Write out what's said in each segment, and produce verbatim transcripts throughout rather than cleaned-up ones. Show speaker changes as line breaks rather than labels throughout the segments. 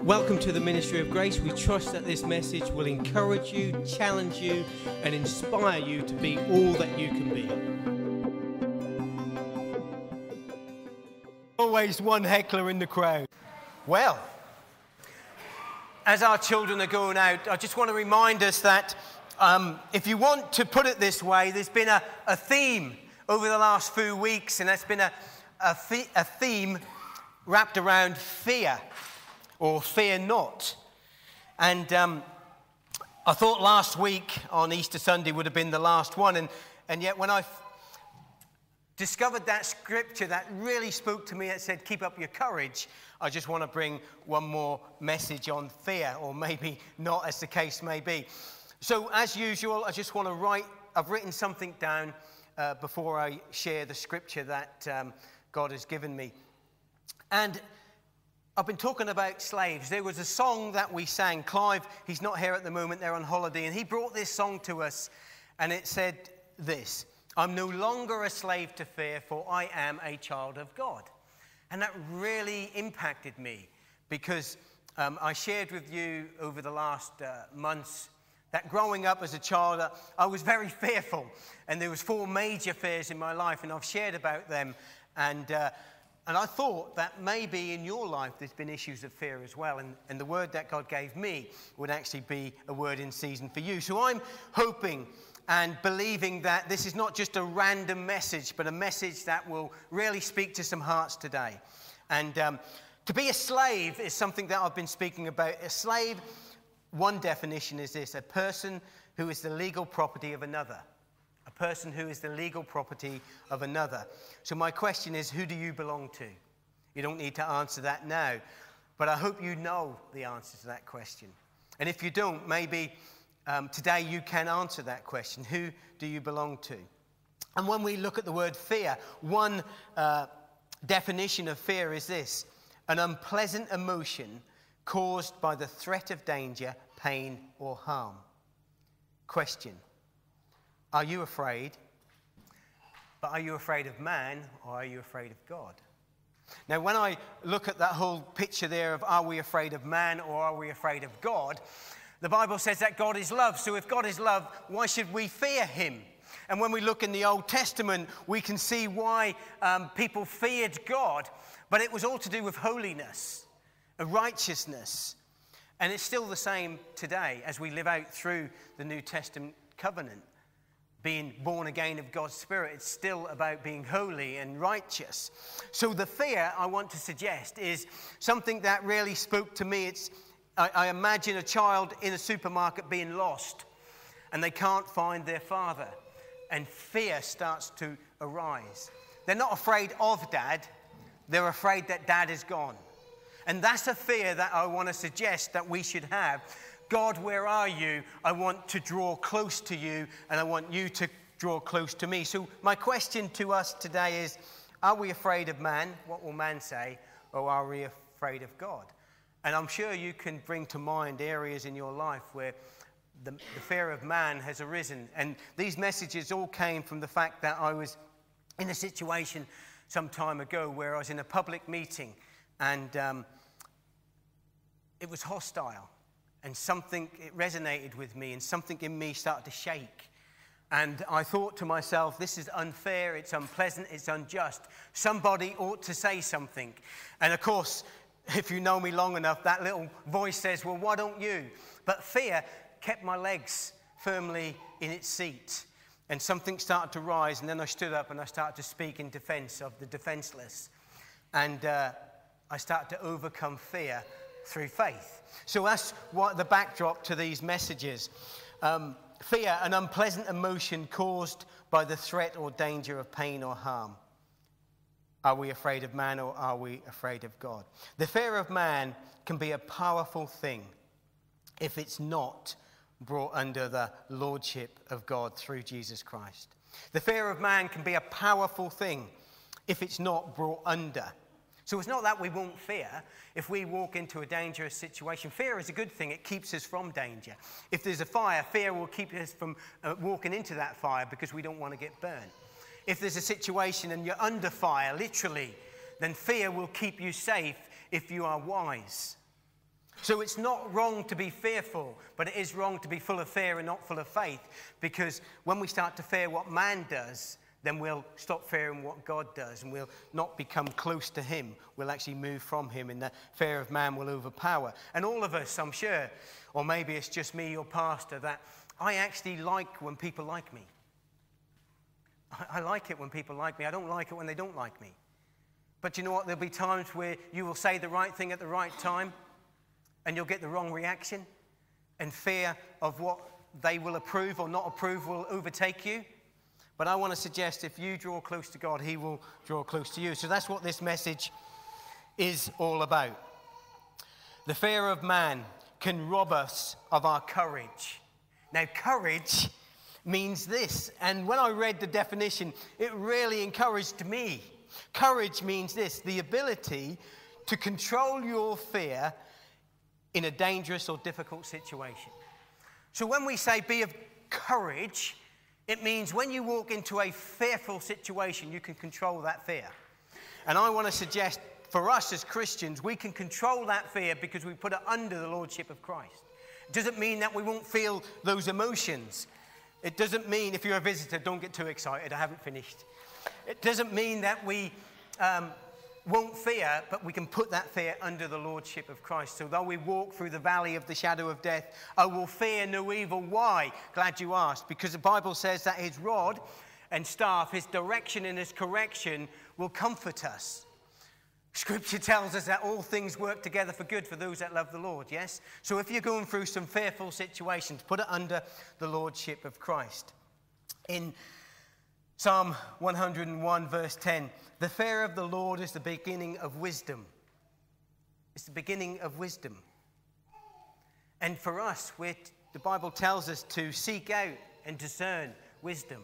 Welcome to the Ministry of Grace. We trust that this message will encourage you, challenge you, and inspire you to be all that you can be. Always one heckler in the crowd. Well, as our children are going out, I just want to remind us that um, if you want to put it this way, there's been a, a theme over the last few weeks, and that's been a, a, th- a theme wrapped around fear. Or fear not. And um, I thought last week on Easter Sunday would have been the last one. And, and yet when I f- discovered that scripture that really spoke to me, it said, keep up your courage, I just want to bring one more message on fear, or maybe not, as the case may be. So as usual, I just want to write, I've written something down uh, before I share the scripture that um, God has given me. And I've been talking about slaves. There was a song that we sang. Clive, he's not here at the moment, they're on holiday, and he brought this song to us, and it said this: I'm no longer a slave to fear, for I am a child of God. And that really impacted me, because um, I shared with you over the last uh, months that growing up as a child, uh, I was very fearful, and there was four major fears in my life, and I've shared about them, and uh, And I thought that maybe in your life there's been issues of fear as well. And, and the word that God gave me would actually be a word in season for you. So I'm hoping and believing that this is not just a random message, but a message that will really speak to some hearts today. And um, to be a slave is something that I've been speaking about. A slave, one definition is this: a person who is the legal property of another. A person who is the legal property of another. So my question is, who do you belong to? You don't need to answer that now, but I hope you know the answer to that question. And if you don't, maybe um, today you can answer that question. Who do you belong to? And when we look at the word fear, one uh, definition of fear is this: an unpleasant emotion caused by the threat of danger, pain, or harm. Question: are you afraid? But are you afraid of man, or are you afraid of God? Now, when I look at that whole picture there of are we afraid of man, or are we afraid of God, the Bible says that God is love. So if God is love, why should we fear him? And when we look in the Old Testament, we can see why um, people feared God. But it was all to do with holiness, righteousness. And it's still the same today as we live out through the New Testament covenant. Being born again of God's Spirit, it's still about being holy and righteous. So the fear I want to suggest is something that really spoke to me. It's I, I imagine a child in a supermarket being lost, and they can't find their father, and fear starts to arise. They're not afraid of dad, they're afraid that dad is gone. And that's a fear that I want to suggest that we should have. God, where are you? I want to draw close to you, and I want you to draw close to me. So my question to us today is, are we afraid of man? What will man say? Or are we afraid of God? And I'm sure you can bring to mind areas in your life where the, the fear of man has arisen. And these messages all came from the fact that I was in a situation some time ago where I was in a public meeting, and um, it was hostile. And something, it resonated with me, and something in me started to shake. And I thought to myself, this is unfair, it's unpleasant, it's unjust. Somebody ought to say something. And of course, if you know me long enough, that little voice says, well, why don't you? But fear kept my legs firmly in its seat. And something started to rise, and then I stood up and I started to speak in defense of the defenseless. And uh, I started to overcome fear through faith. So that's what the backdrop to these messages. Um, fear, an unpleasant emotion caused by the threat or danger of pain or harm. Are we afraid of man, or are we afraid of God? The fear of man can be a powerful thing if it's not brought under the lordship of God through Jesus Christ. The fear of man can be a powerful thing if it's not brought under. So it's not that we won't fear if we walk into a dangerous situation. Fear is a good thing. It keeps us from danger. If there's a fire, fear will keep us from uh, walking into that fire because we don't want to get burned. If there's a situation and you're under fire, literally, then fear will keep you safe if you are wise. So it's not wrong to be fearful, but it is wrong to be full of fear and not full of faith, because when we start to fear what man does, then we'll stop fearing what God does, and we'll not become close to him. We'll actually move from him, and the fear of man will overpower. And all of us, I'm sure, or maybe it's just me, your pastor, that I actually like when people like me. I, I like it when people like me. I don't like it when they don't like me. But you know what? There'll be times where you will say the right thing at the right time, and you'll get the wrong reaction, and fear of what they will approve or not approve will overtake you. But I want to suggest if you draw close to God, he will draw close to you. So that's what this message is all about. The fear of man can rob us of our courage. Now, courage means this. And when I read the definition, it really encouraged me. Courage means this: the ability to control your fear in a dangerous or difficult situation. So when we say be of courage, it means when you walk into a fearful situation, you can control that fear. And I want to suggest for us as Christians, we can control that fear because we put it under the lordship of Christ. It doesn't mean that we won't feel those emotions. It doesn't mean, if you're a visitor, don't get too excited, I haven't finished. It doesn't mean that we um, won't fear, but we can put that fear under the lordship of Christ. So though we walk through the valley of the shadow of death, I will fear no evil. Why? Glad you asked. Because the Bible says that his rod and staff, his direction and his correction will comfort us. Scripture tells us that all things work together for good for those that love the Lord, yes? So if you're going through some fearful situations, put it under the lordship of Christ. In Psalm one hundred and one, verse ten, the fear of the Lord is the beginning of wisdom. It's the beginning of wisdom. And for us, we're, the Bible tells us to seek out and discern wisdom.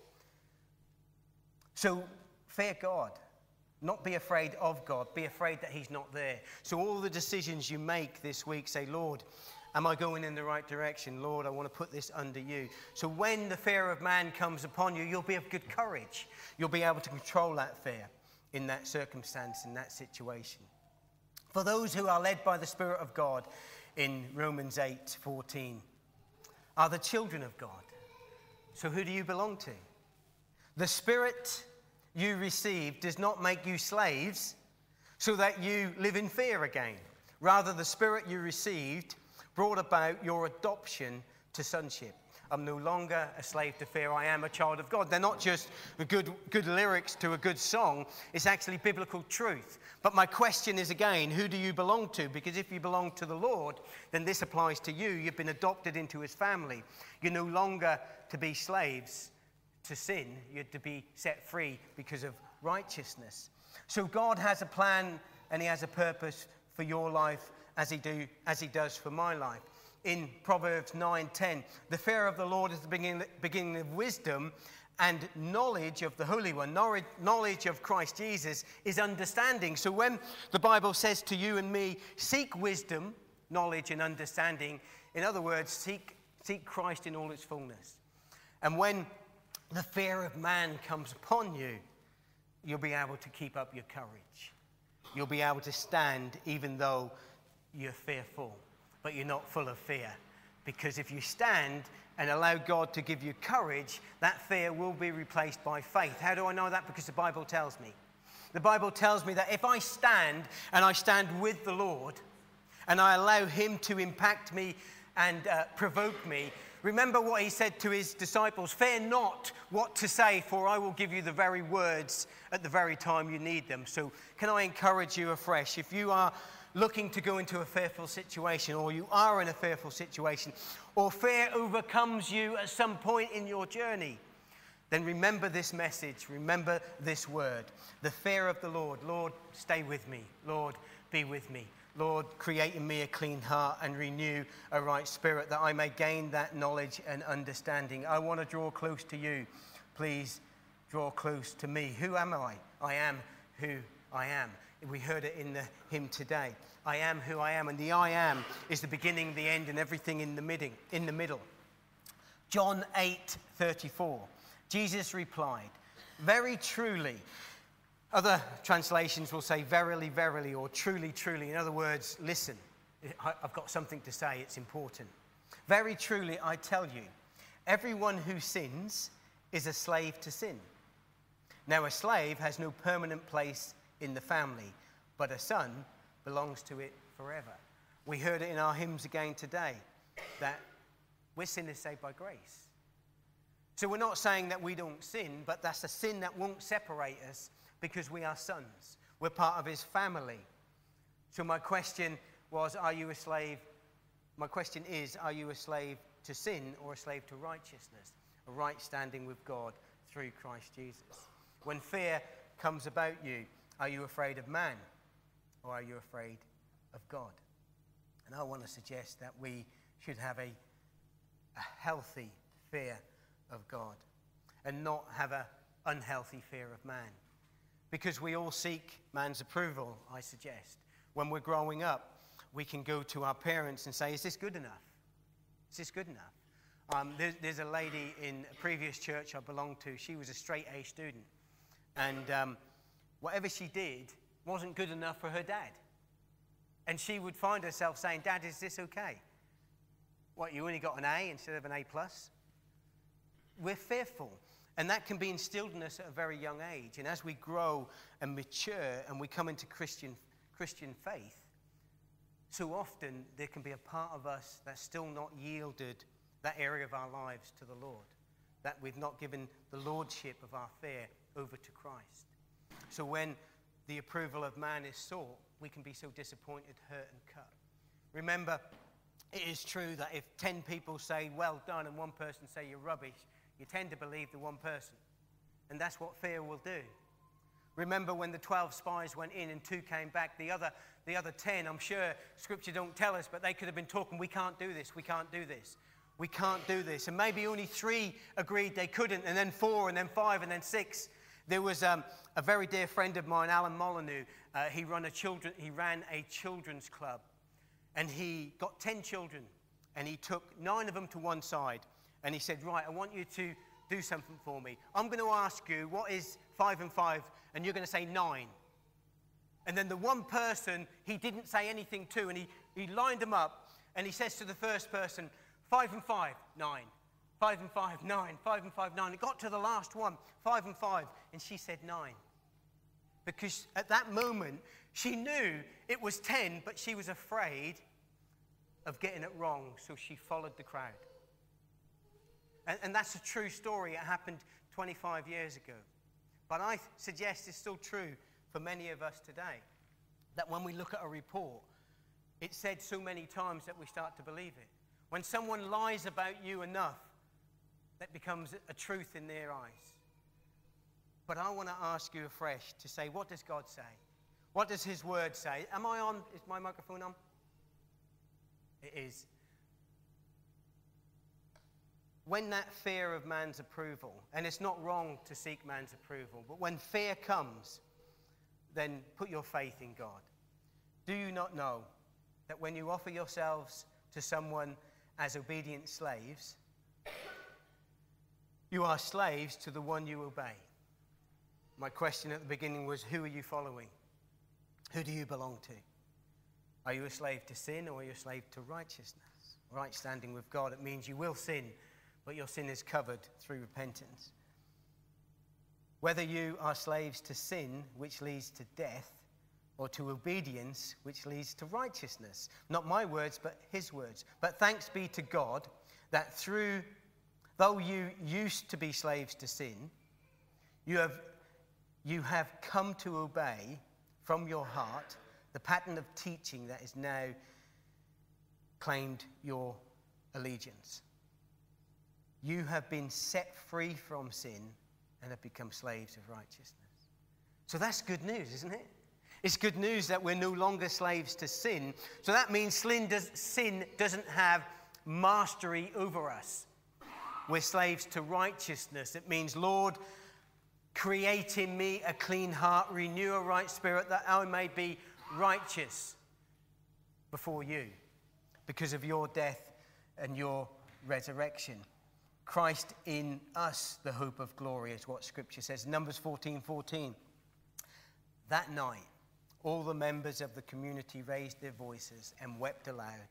So fear God. Not be afraid of God. Be afraid that he's not there. So all the decisions you make this week, say, Lord, am I going in the right direction? Lord, I want to put this under you. So when the fear of man comes upon you, you'll be of good courage. You'll be able to control that fear in that circumstance, in that situation. For those who are led by the Spirit of God, in Romans eight fourteen, are the children of God. So who do you belong to? The Spirit you received does not make you slaves so that you live in fear again. Rather, the Spirit you received brought about your adoption to sonship. I'm no longer a slave to fear. I am a child of God. They're not just good, good lyrics to a good song. It's actually biblical truth. But my question is again, who do you belong to? Because if you belong to the Lord, then this applies to you. You've been adopted into his family. You're no longer to be slaves to sin. You're to be set free because of righteousness. So God has a plan and he has a purpose for your life as he do as he does for my life. In Proverbs nine ten, the fear of the Lord is the beginning, beginning of wisdom, and knowledge of the Holy One, knowledge, knowledge of Christ Jesus is understanding. So when the Bible says to you and me, seek wisdom, knowledge and understanding, in other words, seek, seek Christ in all its fullness. And when the fear of man comes upon you, you'll be able to keep up your courage. You'll be able to stand even though you're fearful, but you're not full of fear. Because if you stand and allow God to give you courage, that fear will be replaced by faith. How do I know that? Because the Bible tells me. The Bible tells me that if I stand and I stand with the Lord and I allow him to impact me and uh, provoke me, remember what he said to his disciples, fear not what to say, for I will give you the very words at the very time you need them. So can I encourage you afresh? If you are looking to go into a fearful situation, or you are in a fearful situation, or fear overcomes you at some point in your journey, then remember this message, remember this word, the fear of the Lord. Lord, stay with me. Lord, be with me. Lord, create in me a clean heart and renew a right spirit, that I may gain that knowledge and understanding. I want to draw close to you. Please draw close to me. Who am I? I am who I am. We heard it in the hymn today. I am who I am. And the I am is the beginning, the end, and everything in the middle. In the middle. John eight thirty-four. Jesus replied, very truly. Other translations will say verily, verily, or truly, truly. In other words, listen. I've got something to say, it's important. Very truly, I tell you, everyone who sins is a slave to sin. Now, a slave has no permanent place in the family, but a son belongs to it forever. We heard it in our hymns again today, that we're sinners saved by grace. So we're not saying that we don't sin, but that's a sin that won't separate us because we are sons. We're part of his family. So my question was, are you a slave? My question is, are you a slave to sin or a slave to righteousness? A right standing with God through Christ Jesus. When fear comes about you, are you afraid of man or are you afraid of God? And I want to suggest that we should have a, a healthy fear of God and not have an unhealthy fear of man. Because we all seek man's approval, I suggest. When we're growing up, we can go to our parents and say, is this good enough? Is this good enough? Um, there's, there's a lady in a previous church I belonged to. She was a straight A student. And um, whatever she did wasn't good enough for her dad. And she would find herself saying, Dad, is this okay? What, you only got an A instead of an A plus? We're fearful. And that can be instilled in us at a very young age. And as we grow and mature and we come into Christian, Christian faith, so often there can be a part of us that's still not yielded that area of our lives to the Lord, that we've not given the lordship of our fear over to Christ. So when the approval of man is sought, we can be so disappointed, hurt, and cut. Remember, it is true that if ten people say, well done, and one person say you're rubbish, you tend to believe the one person. And that's what fear will do. Remember when the twelve spies went in and two came back, the other, the other ten, I'm sure Scripture don't tell us, but they could have been talking, we can't do this, we can't do this. We can't do this. And maybe only three agreed they couldn't, and then four, and then five, and then six. There was um, a very dear friend of mine, Alan Molyneux. Uh, he, run a children, he ran a children's club, and he got ten children, and he took nine of them to one side, and he said, right, I want you to do something for me. I'm going to ask you, what is five and five? And you're going to say nine. And then the one person he didn't say anything to, and he, he lined them up, and he says to the first person, five and five, nine. Five and five, nine. Five and five, nine. It got to the last one, five and five, and she said nine. Because at that moment, she knew it was ten, but she was afraid of getting it wrong, so she followed the crowd. And, and that's a true story. It happened twenty-five years ago. But I suggest it's still true for many of us today, that when we look at a report, it's said so many times that we start to believe it. When someone lies about you enough, that becomes a truth in their eyes. But I want to ask you afresh to say, what does God say? What does his word say? Am I on? Is my microphone on? It is. When that fear of man's approval, and it's not wrong to seek man's approval, but when fear comes, then put your faith in God. Do you not know that when you offer yourselves to someone as obedient slaves, you are slaves to the one you obey? My question at the beginning was, who are you following? Who do you belong to? Are you a slave to sin or are you a slave to righteousness? Right standing with God, it means you will sin, but your sin is covered through repentance. Whether you are slaves to sin, which leads to death, or to obedience, which leads to righteousness. Not my words, but his words. But thanks be to God that through, though you used to be slaves to sin, you have, you have come to obey from your heart the pattern of teaching that is now claimed your allegiance. You have been set free from sin and have become slaves of righteousness. So that's good news, isn't it? It's good news that we're no longer slaves to sin. So that means sin, does, sin doesn't have mastery over us. We're slaves to righteousness. It means, Lord, create in me a clean heart, renew a right spirit, that I may be righteous before you because of your death and your resurrection. Christ in us, the hope of glory, is what Scripture says. Numbers fourteen fourteen. That night, all the members of the community raised their voices and wept aloud.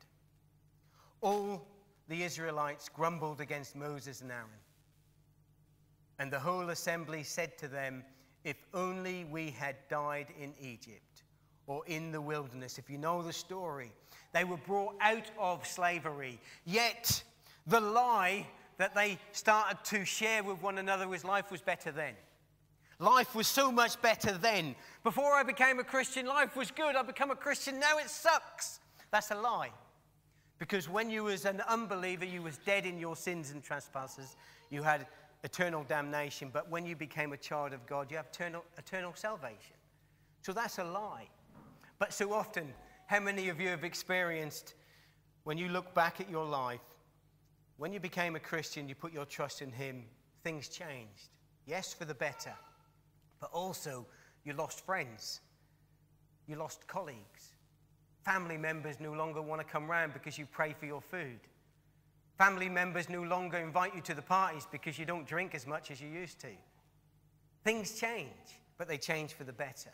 All the Israelites grumbled against Moses and Aaron. And the whole assembly said to them, if only we had died in Egypt or in the wilderness. If you know the story, they were brought out of slavery. Yet the lie that they started to share with one another was life was better then. Life was so much better then. Before I became a Christian, life was good. I become a Christian, now it sucks. That's a lie. Because when you was an unbeliever, you was dead in your sins and trespasses. You had eternal damnation. But when you became a child of God, you have eternal, eternal salvation. So that's a lie. But so often, how many of you have experienced, when you look back at your life, when you became a Christian, you put your trust in him, things changed. Yes, for the better. But also, you lost friends. You lost colleagues. Family members no longer want to come round because you pray for your food. Family members no longer invite you to the parties because you don't drink as much as you used to. Things change, but they change for the better.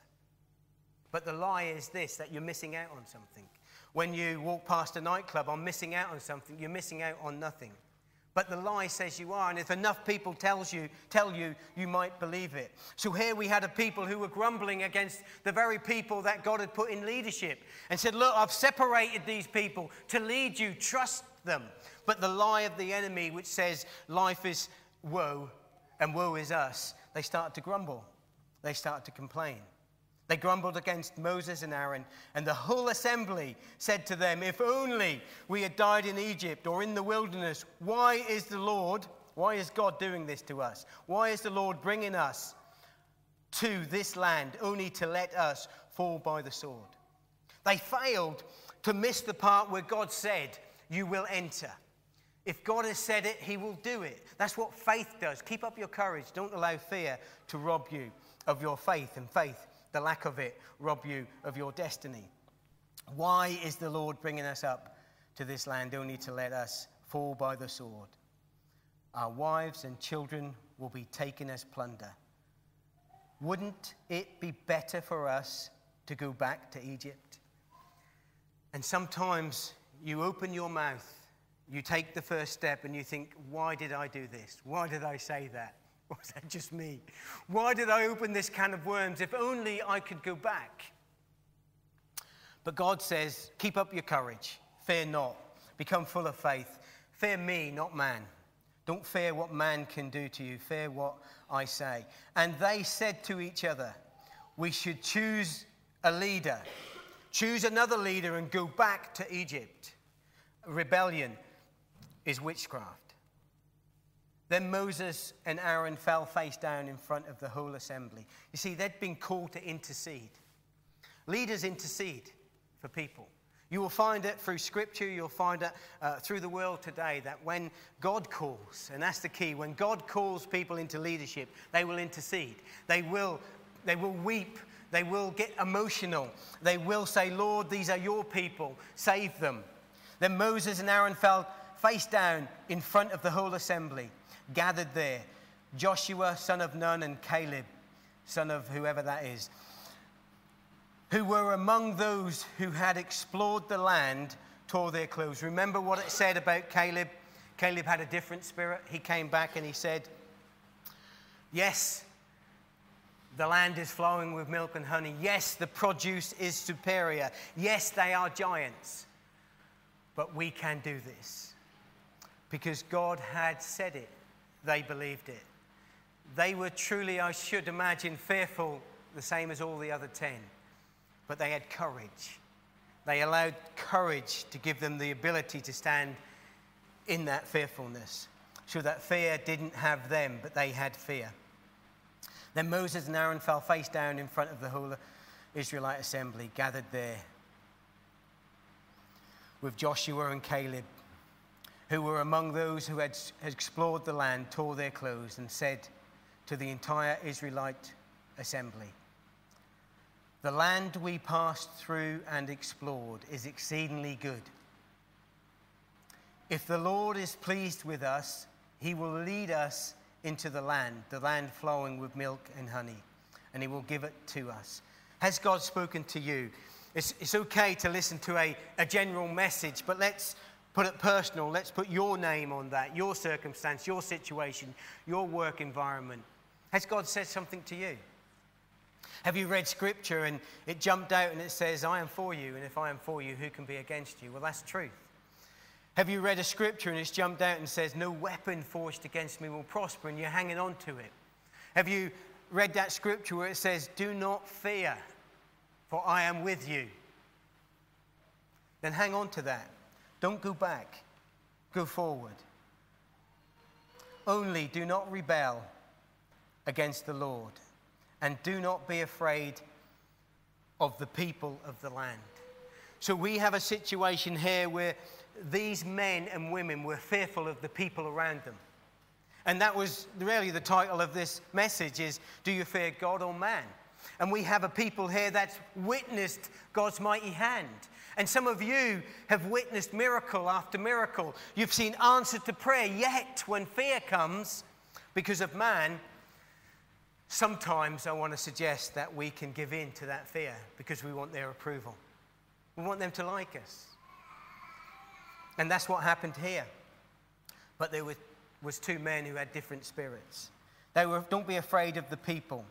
But the lie is this, that you're missing out on something. When you walk past a nightclub, I'm missing out on something. You're missing out on nothing. But the lie says you are, and if enough people tells you, tell you, you might believe it. So here we had a people who were grumbling against the very people that God had put in leadership and said, look, I've separated these people to lead you, trust them. But the lie of the enemy, which says life is woe and woe is us, they started to grumble. They started to complain. They grumbled against Moses and Aaron, and the whole assembly said to them, if only we had died in Egypt or in the wilderness, why is the Lord, why is God doing this to us? Why is the Lord bringing us to this land only to let us fall by the sword? They failed to miss the part where God said, you will enter. If God has said it, he will do it. That's what faith does. Keep up your courage. Don't allow fear to rob you of your faith, and faith, the lack of it, rob you of your destiny. Why is the Lord bringing us up to this land only to let us fall by the sword? Our wives and children will be taken as plunder. Wouldn't it be better for us to go back to Egypt? And sometimes you open your mouth, you take the first step and you think, why did I do this? Why did I say that? Was that just me? Why did I open this can of worms? If only I could go back. But God says, keep up your courage. Fear not. Become full of faith. Fear me, not man. Don't fear what man can do to you. Fear what I say. And they said to each other, we should choose a leader. Choose another leader and go back to Egypt. Rebellion is witchcraft. Then Moses and Aaron fell face down in front of the whole assembly. You see, they'd been called to intercede. Leaders intercede for people. You will find it through Scripture, you'll find it uh, through the world today, that when God calls, and that's the key, when God calls people into leadership, they will intercede. They will, they will weep. They will get emotional. They will say, Lord, these are your people. Save them. Then Moses and Aaron fell face down in front of the whole assembly, gathered there, Joshua, son of Nun, and Caleb, son of whoever that is, who were among those who had explored the land, tore their clothes. Remember what it said about Caleb? Caleb had a different spirit. He came back and he said, yes, the land is flowing with milk and honey. Yes, the produce is superior. Yes, they are giants. But we can do this. Because God had said it. They believed it. They were truly, I should imagine, fearful, the same as all the other ten. But they had courage. They allowed courage to give them the ability to stand in that fearfulness. So that fear didn't have them, but they had fear. Then Moses and Aaron fell face down in front of the whole Israelite assembly, gathered there with Joshua and Caleb, who were among those who had explored the land, tore their clothes, and said to the entire Israelite assembly, the land we passed through and explored is exceedingly good. If the Lord is pleased with us, he will lead us into the land, the land flowing with milk and honey, and he will give it to us. Has God spoken to you? It's, it's okay to listen to a, a general message, but let's put it personal. Let's put your name on that, your circumstance, your situation, your work environment. Has God said something to you? Have you read Scripture and it jumped out and it says, I am for you, and if I am for you, who can be against you? Well, that's truth. Have you read a Scripture and it's jumped out and says, no weapon forged against me will prosper, and you're hanging on to it? Have you read that Scripture where it says, do not fear, for I am with you? Then hang on to that. Don't go back. Go forward. Only do not rebel against the Lord, and do not be afraid of the people of the land. So we have a situation here where these men and women were fearful of the people around them. And that was really the title of this message is, do you fear God or man? And we have a people here that's witnessed God's mighty hand. And some of you have witnessed miracle after miracle. You've seen answer to prayer, yet when fear comes because of man, sometimes I want to suggest that we can give in to that fear because we want their approval. We want them to like us. And that's what happened here. But there was, was two men who had different spirits. They were, don't be afraid of the people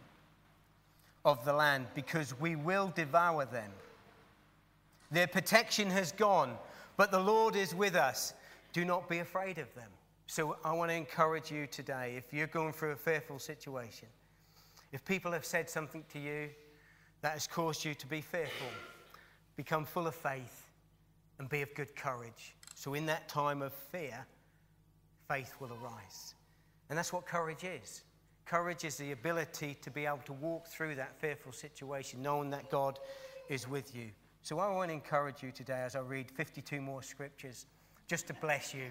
of the land, because we will devour them. Their protection has gone, but the Lord is with us. Do not be afraid of them. So I want to encourage you today, if you're going through a fearful situation, if people have said something to you that has caused you to be fearful, become full of faith and be of good courage. So in that time of fear, faith will arise. And that's what courage is. Courage is the ability to be able to walk through that fearful situation, knowing that God is with you. So I want to encourage you today as I read fifty-two more scriptures, just to bless you.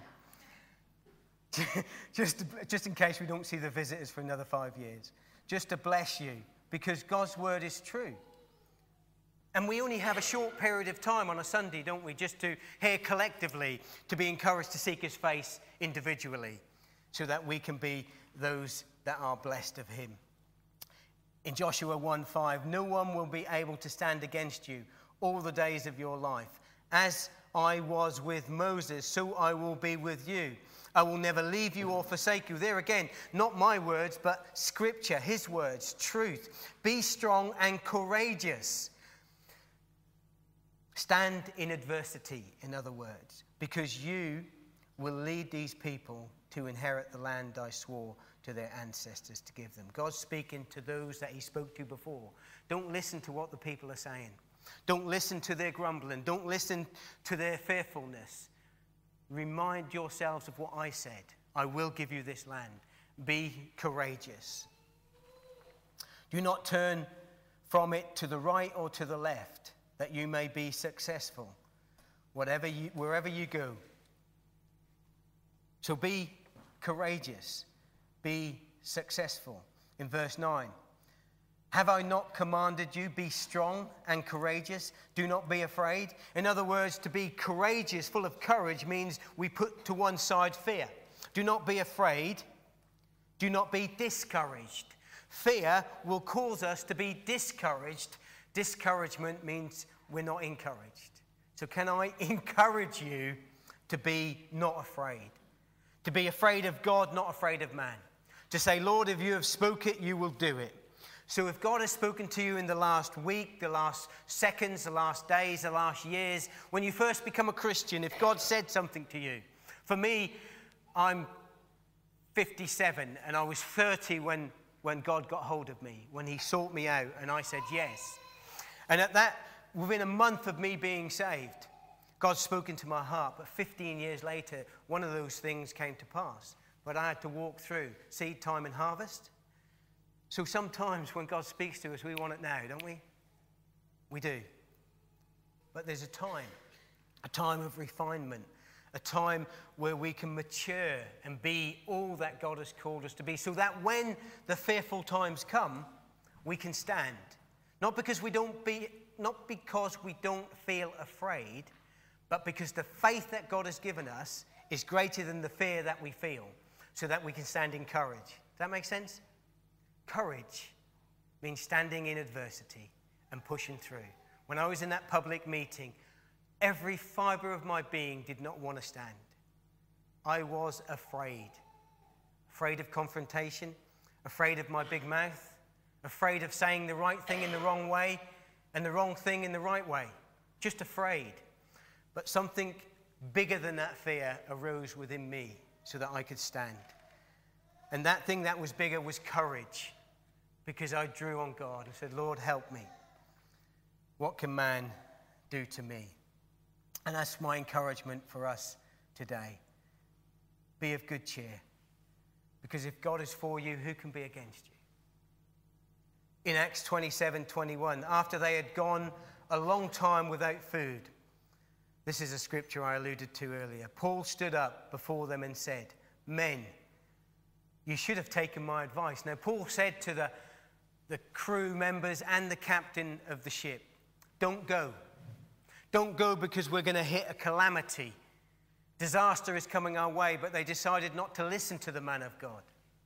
just, to, just in case we don't see the visitors for another five years. Just to bless you, because God's word is true. And we only have a short period of time on a Sunday, don't we, just to hear collectively, to be encouraged to seek his face individually, so that we can be those that are blessed of him. In Joshua one five, no one will be able to stand against you all the days of your life. As I was with Moses, so I will be with you. I will never leave you or forsake you. There again, not my words, but Scripture, his words, truth. Be strong and courageous. Stand in adversity, in other words, because you will lead these people to inherit the land I swore to their ancestors to give them. God's speaking to those that he spoke to before. Don't listen to what the people are saying. Don't listen to their grumbling. Don't listen to their fearfulness. Remind yourselves of what I said. I will give you this land. Be courageous. Do not turn from it to the right or to the left, that you may be successful, whatever you, wherever you go. So be courageous. Be successful. In verse nine, have I not commanded you, be strong and courageous? Do not be afraid. In other words, to be courageous, full of courage, means we put to one side fear. Do not be afraid. Do not be discouraged. Fear will cause us to be discouraged. Discouragement means we're not encouraged. So can I encourage you to be not afraid? To be afraid of God, not afraid of man. To say, Lord, if you have spoken it, you will do it. So if God has spoken to you in the last week, the last seconds, the last days, the last years, when you first become a Christian, if God said something to you. For me, I'm fifty-seven and I was thirty when, when God got hold of me, when he sought me out and I said yes. And at that, within a month of me being saved, God spoke into my heart. But fifteen years later, one of those things came to pass. But I had to walk through seed time and harvest. So sometimes when God speaks to us, we want it now, don't we? We do. But there's a time, a time of refinement, a time where we can mature and be all that God has called us to be, so that when the fearful times come, we can stand. Not because we don't be, not because we don't feel afraid, but because the faith that God has given us is greater than the fear that we feel, so that we can stand in courage. Does that make sense? Courage means standing in adversity and pushing through. When I was in that public meeting, every fiber of my being did not want to stand. I was afraid. Afraid of confrontation, afraid of my big mouth, afraid of saying the right thing in the wrong way and the wrong thing in the right way. Just afraid. But something bigger than that fear arose within me so that I could stand. And that thing that was bigger was courage, because I drew on God and said, Lord, help me. What can man do to me? And that's my encouragement for us today. Be of good cheer, because if God is for you, who can be against you? In Acts twenty-seven twenty-one, after they had gone a long time without food, this is a scripture I alluded to earlier, Paul stood up before them and said, men, you should have taken my advice. Now, Paul said to the, the crew members and the captain of the ship, don't go. Don't go because we're going to hit a calamity. Disaster is coming our way, but they decided not to listen to the man of God.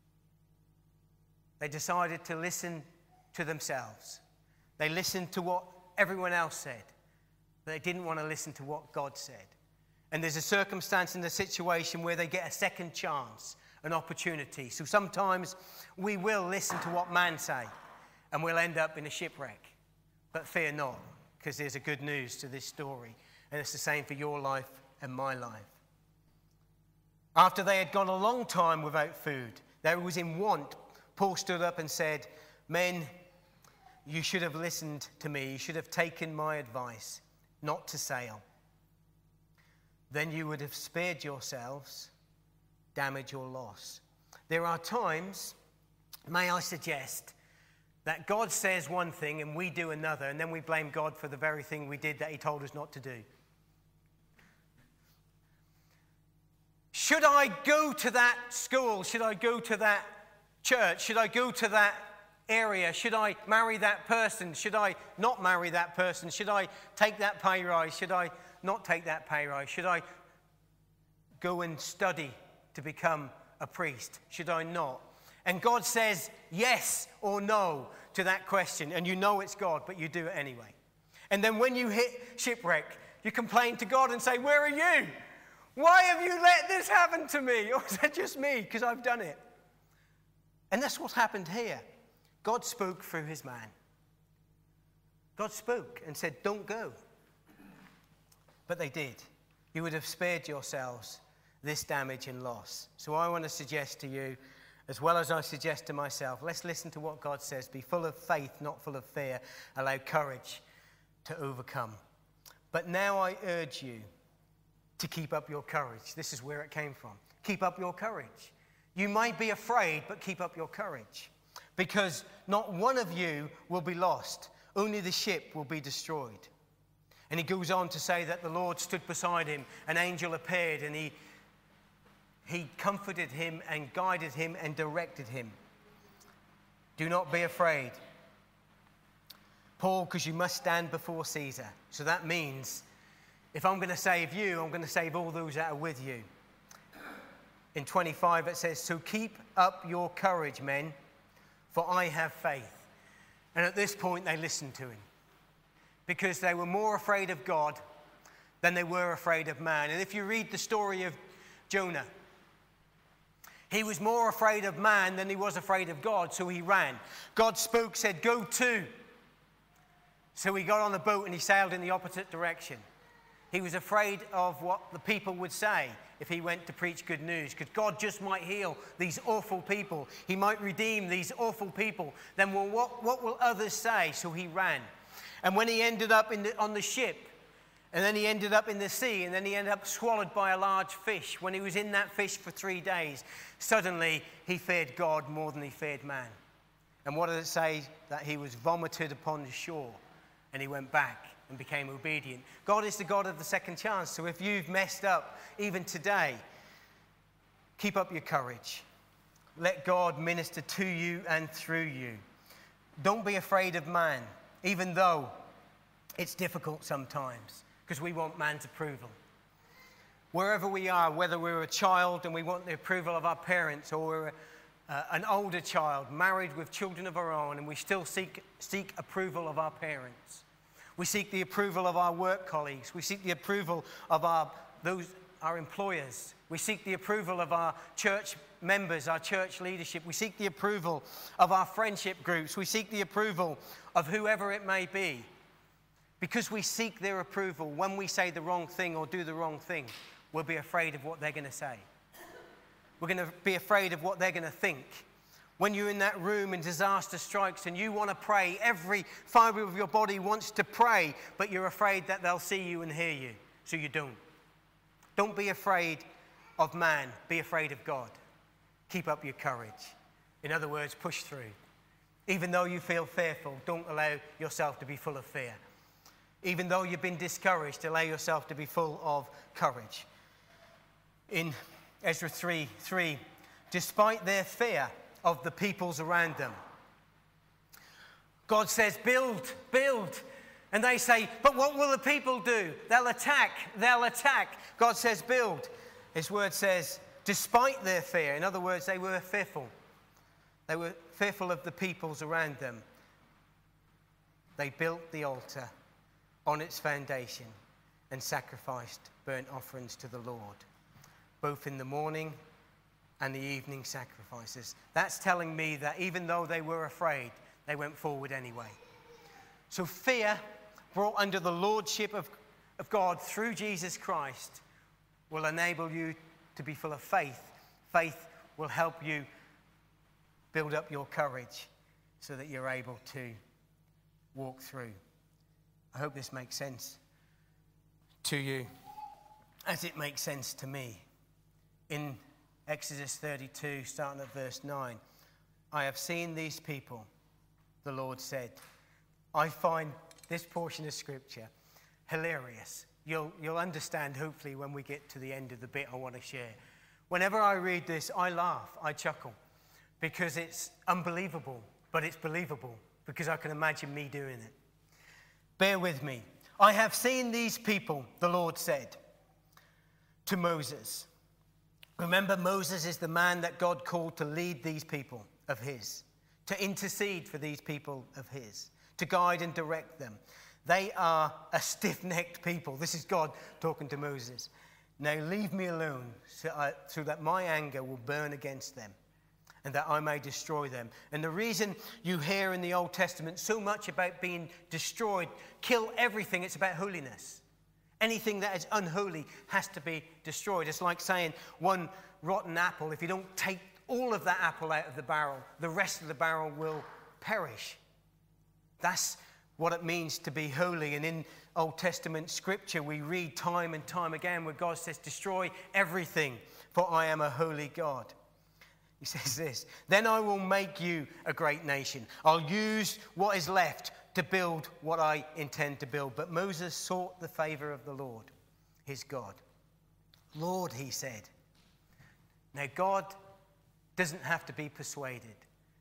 They decided to listen to themselves. They listened to what everyone else said. They didn't want to listen to what God said. And there's a circumstance in the situation where they get a second chance, an opportunity. So sometimes we will listen to what man say, and we'll end up in a shipwreck. But fear not, because there's a good news to this story. And it's the same for your life and my life. After they had gone a long time without food, they was in want, Paul stood up and said, men, you should have listened to me. You should have taken my advice not to sail. Then you would have spared yourselves damage or loss. There are times, may I suggest, that God says one thing and we do another, and then we blame God for the very thing we did that he told us not to do. Should I go to that school? Should I go to that church? Should I go to that area? Should I marry that person? Should I not marry that person? Should I take that pay rise? Should I not take that pay rise? Should I go and study to become a priest? Should I not? And God says yes or no to that question, and you know it's God, but you do it anyway. And then when you hit shipwreck, you complain to God and say, where are you? Why have you let this happen to me? Or is that just me because I've done it? And that's what happened here. God spoke through his man. God spoke and said, don't go. But they did. You would have spared yourselves this damage and loss. So I want to suggest to you, as well as I suggest to myself, let's listen to what God says. Be full of faith, not full of fear. Allow courage to overcome. But now I urge you to keep up your courage. This is where it came from. Keep up your courage. You might be afraid, but keep up your courage. Because not one of you will be lost. Only the ship will be destroyed. And he goes on to say that the Lord stood beside him. An angel appeared and he, he comforted him and guided him and directed him. Do not be afraid, Paul, because you must stand before Caesar. So that means if I'm going to save you, I'm going to save all those that are with you. In twenty-five it says, so keep up your courage, men, for I have faith. And at this point they listened to him, because they were more afraid of God than they were afraid of man. And if you read the story of Jonah, he was more afraid of man than he was afraid of God, so he ran. God spoke, said, go to. So he got on the boat and he sailed in the opposite direction. He was afraid of what the people would say if he went to preach good news, because God just might heal these awful people. He might redeem these awful people. Then well, what, what will others say? So he ran. And when he ended up in the, on the ship, and then he ended up in the sea, and then he ended up swallowed by a large fish. When he was in that fish for three days, suddenly he feared God more than he feared man. And what does it say? That he was vomited upon the shore, and he went back and became obedient. God is the God of the second chance. So if you've messed up, even today, keep up your courage. Let God minister to you and through you. Don't be afraid of man, even though it's difficult sometimes, because we want man's approval. Wherever we are, whether we're a child and we want the approval of our parents, or we're uh, an older child, married with children of our own, and we still seek, seek approval of our parents. We seek the approval of our work colleagues. We seek the approval of our, those, our employers. We seek the approval of our church members, our church leadership. We seek the approval of our friendship groups. We seek the approval of whoever it may be. Because we seek their approval, when we say the wrong thing or do the wrong thing, we'll be afraid of what they're going to say. We're going to be afraid of what they're going to think. When you're in that room and disaster strikes and you want to pray, every fiber of your body wants to pray, but you're afraid that they'll see you and hear you, so you don't. Don't be afraid of man, be afraid of God. Keep up your courage. In other words, push through. Even though you feel fearful, don't allow yourself to be full of fear. Even though you've been discouraged, allow yourself to be full of courage. In Ezra three three, despite their fear of the peoples around them, God says, build, build. And they say, but what will the people do? They'll attack, they'll attack. God says, build. His word says, despite their fear. In other words, they were fearful. They were fearful of the peoples around them. They built the altar on its foundation and sacrificed burnt offerings to the Lord, both in the morning and the evening sacrifices. That's telling me that even though they were afraid, they went forward anyway. So fear, brought under the lordship of, of God through Jesus Christ, will enable you to be full of faith. Faith will help you build up your courage so that you're able to walk through. I hope this makes sense to you, as it makes sense to me. In Exodus thirty-two, starting at verse nine, I have seen these people, the Lord said. I find this portion of Scripture hilarious. You'll, you'll understand, hopefully, when we get to the end of the bit I want to share. Whenever I read this, I laugh, I chuckle, because it's unbelievable, but it's believable, because I can imagine me doing it. Bear with me. I have seen these people, the Lord said to Moses. Remember, Moses is the man that God called to lead these people of his, to intercede for these people of his, to guide and direct them. They are a stiff-necked people. This is God talking to Moses. Now leave me alone so, I, so that my anger will burn against them and that I may destroy them. And the reason you hear in the Old Testament so much about being destroyed, kill everything, it's about holiness. Anything that is unholy has to be destroyed. It's like saying one rotten apple, if you don't take all of that apple out of the barrel, the rest of the barrel will perish. That's what it means to be holy. And in Old Testament scripture, we read time and time again where God says, destroy everything, for I am a holy God. He says this, then I will make you a great nation. I'll use what is left to build what I intend to build. But Moses sought the favor of the Lord, his God. Lord, he said. Now, God doesn't have to be persuaded.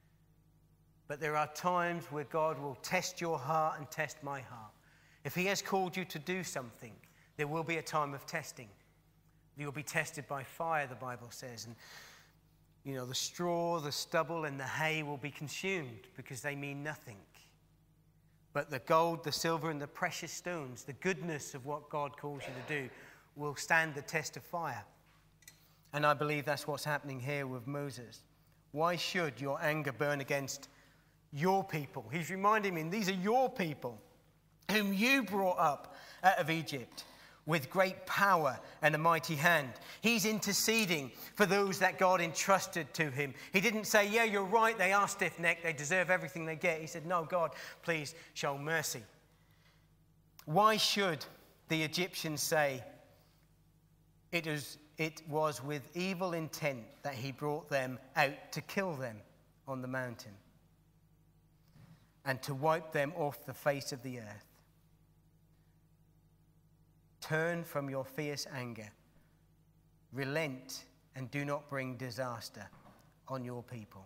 But there are times where God will test your heart and test my heart. If he has called you to do something, there will be a time of testing. You'll be tested by fire, the Bible says. And you know, the straw, the stubble, and the hay will be consumed because they mean nothing. But the gold, the silver, and the precious stones, the goodness of what God calls you to do, will stand the test of fire. And I believe that's what's happening here with Moses. Why should your anger burn against your people? He's reminding me, these are your people, whom you brought up out of Egypt with great power and a mighty hand. He's interceding for those that God entrusted to him. He didn't say, yeah, you're right, they are stiff-necked, they deserve everything they get. He said, no, God, please show mercy. Why should the Egyptians say it was, it was with evil intent that he brought them out to kill them on the mountain and to wipe them off the face of the earth? Turn from your fierce anger. Relent and do not bring disaster on your people.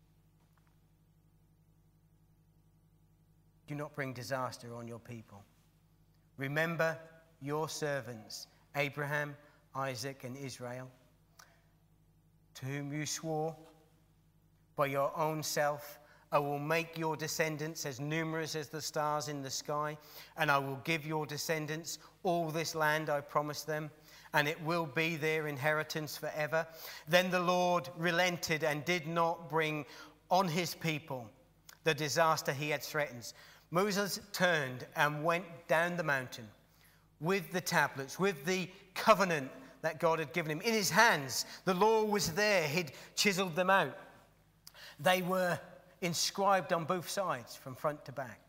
Do not bring disaster on your people. Remember your servants, Abraham, Isaac, and Israel, to whom you swore by your own self. I will make your descendants as numerous as the stars in the sky, and I will give your descendants all this land I promised them, and it will be their inheritance forever. Then the Lord relented and did not bring on his people the disaster he had threatened. Moses turned and went down the mountain with the tablets, with the covenant that God had given him in his hands. The law was there. He'd chiseled them out. They were inscribed on both sides, from front to back.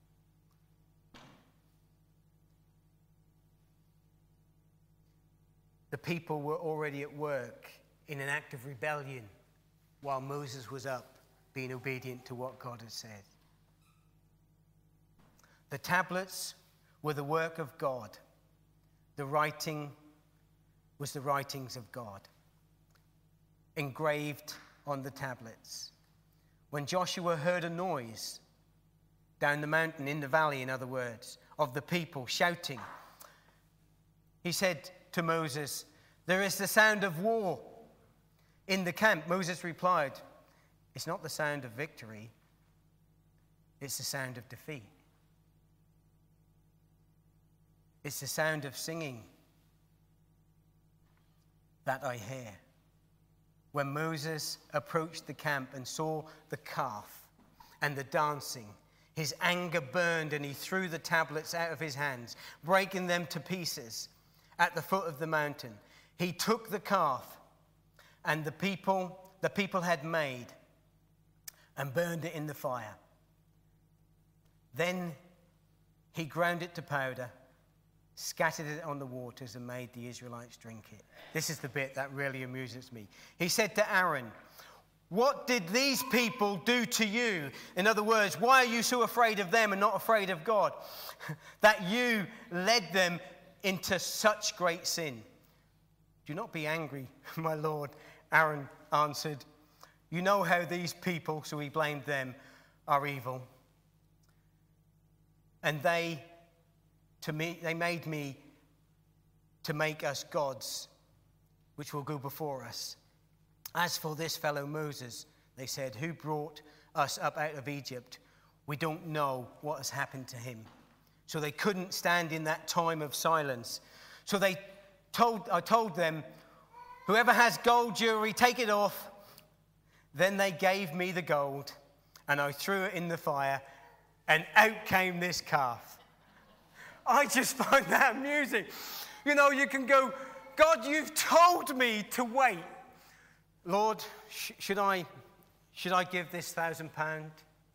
The people were already at work in an act of rebellion while Moses was up being obedient to what God had said. The tablets were the work of God. The writing was the writings of God, engraved on the tablets. When Joshua heard a noise down the mountain, in the valley, in other words, of the people shouting, he said to Moses, "There is the sound of war in the camp." Moses replied, "It's not the sound of victory, it's the sound of defeat. It's the sound of singing that I hear." When Moses approached the camp and saw the calf and the dancing, his anger burned, and he threw the tablets out of his hands, breaking them to pieces at the foot of the mountain. He took the calf and the people the people had made and burned it in the fire. Then he ground it to powder, scattered it on the waters, and made the Israelites drink it. This is the bit that really amuses me. He said to Aaron, "What did these people do to you?" In other words, why are you so afraid of them and not afraid of God? That you led them into such great sin. "Do not be angry, my Lord," Aaron answered. "You know how these people," so he blamed them, "are evil. And they To me, they made me to make us gods, which will go before us. As for this fellow Moses," they said, "who brought us up out of Egypt, we don't know what has happened to him." So they couldn't stand in that time of silence. So they told, I told them, "Whoever has gold jewelry, take it off." Then they gave me the gold, and I threw it in the fire, and out came this calf. I just find that amusing. You know, you can go, "God, you've told me to wait. Lord, sh- should I should I give this thousand pound?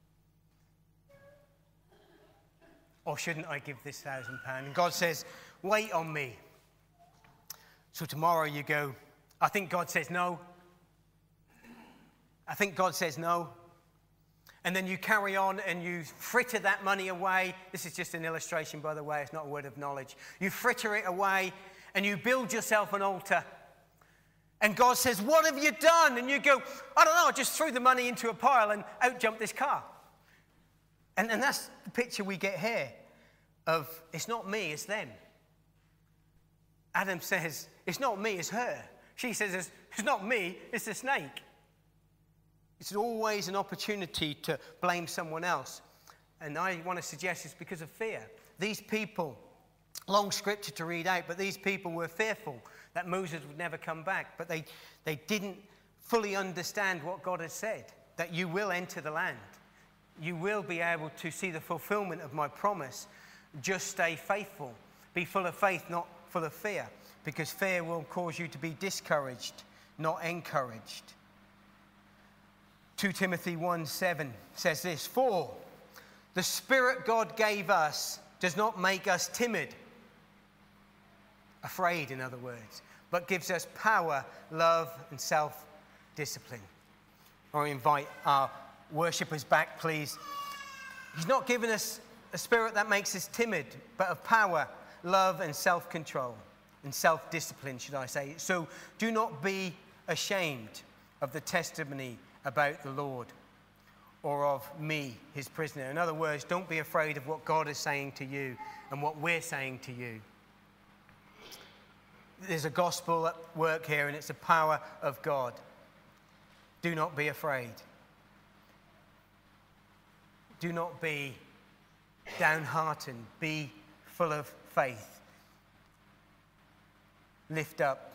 Or shouldn't I give this thousand pound?" And God says, "Wait on me." So tomorrow you go, "I think God says no. I think God says no." And then you carry on and you fritter that money away. This is just an illustration, by the way. It's not a word of knowledge. You fritter it away and you build yourself an altar. And God says, "What have you done?" And you go, "I don't know, I just threw the money into a pile and out jumped this car." And, and that's the picture we get here of, it's not me, it's them. Adam says, "It's not me, it's her." She says, "It's, it's not me, it's the snake." It's always an opportunity to blame someone else. And I want to suggest it's because of fear. These people, long scripture to read out, but these people were fearful that Moses would never come back. But they, they didn't fully understand what God had said, that you will enter the land. You will be able to see the fulfillment of my promise. Just stay faithful. Be full of faith, not full of fear. Because fear will cause you to be discouraged, not encouraged. Second Timothy one seven says this, "For the Spirit God gave us does not make us timid," afraid in other words, "but gives us power, love, and self-discipline." I invite our worshippers back, please. He's not given us a spirit that makes us timid, but of power, love, and self-control, and self-discipline, should I say. So do not be ashamed of the testimony about the Lord, or of me, his prisoner. In other words, don't be afraid of what God is saying to you and what we're saying to you. There's a gospel at work here, and it's the power of God. Do not be afraid. Do not be downhearted. Be full of faith. Lift up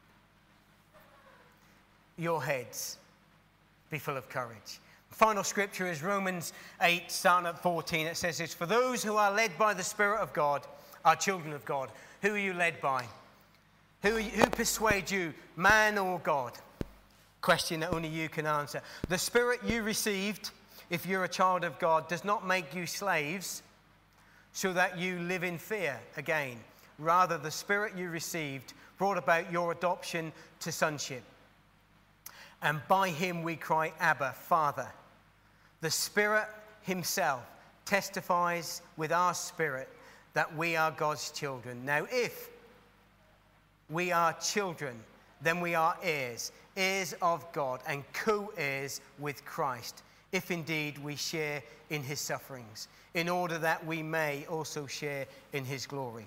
your heads. Be full of courage. Final scripture is Romans eight, starting at fourteen. It says this: for those who are led by the Spirit of God are children of God. Who are you led by? Who, are you, who persuades you, man or God? Question that only you can answer. The Spirit you received, if you're a child of God, does not make you slaves so that you live in fear again. Rather, the Spirit you received brought about your adoption to sonship. And by him we cry, Abba, Father. The Spirit himself testifies with our spirit that we are God's children. Now, if we are children, then we are heirs, heirs of God and co-heirs with Christ, if indeed we share in his sufferings, in order that we may also share in his glory.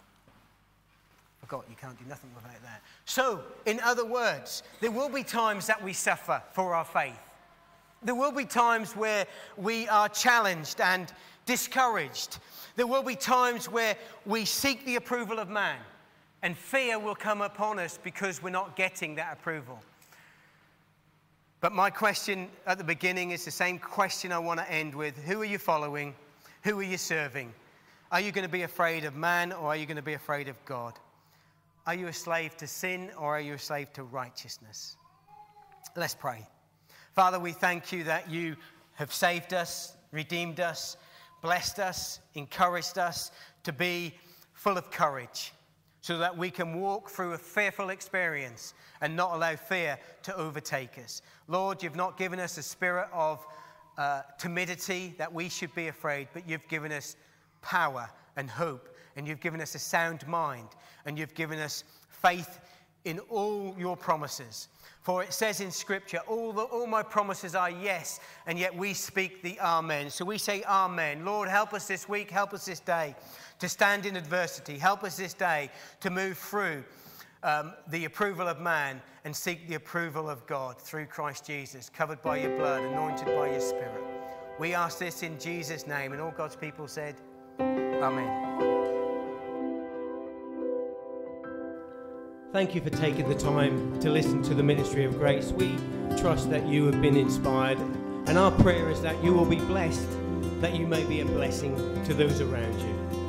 I forgot, you can't do nothing without that. So, in other words, there will be times that we suffer for our faith. There will be times where we are challenged and discouraged. There will be times where we seek the approval of man, and fear will come upon us because we're not getting that approval. But my question at the beginning is the same question I want to end with. Who are you following? Who are you serving? Are you going to be afraid of man, or are you going to be afraid of God? Are you a slave to sin, or are you a slave to righteousness? Let's pray. Father, we thank you that you have saved us, redeemed us, blessed us, encouraged us to be full of courage, so that we can walk through a fearful experience and not allow fear to overtake us. Lord, you've not given us a spirit of uh, timidity that we should be afraid, but you've given us power and hope, and you've given us a sound mind, and you've given us faith in all your promises. For it says in Scripture, all, the, all my promises are yes, and yet we speak the amen. So we say amen. Lord, help us this week, help us this day to stand in adversity. Help us this day to move through um, the approval of man and seek the approval of God through Christ Jesus, covered by your blood, anointed by your Spirit. We ask this in Jesus' name, and all God's people said, amen. Thank you for taking the time to listen to the Ministry of Grace. We trust that you have been inspired, and our prayer is that you will be blessed, that you may be a blessing to those around you.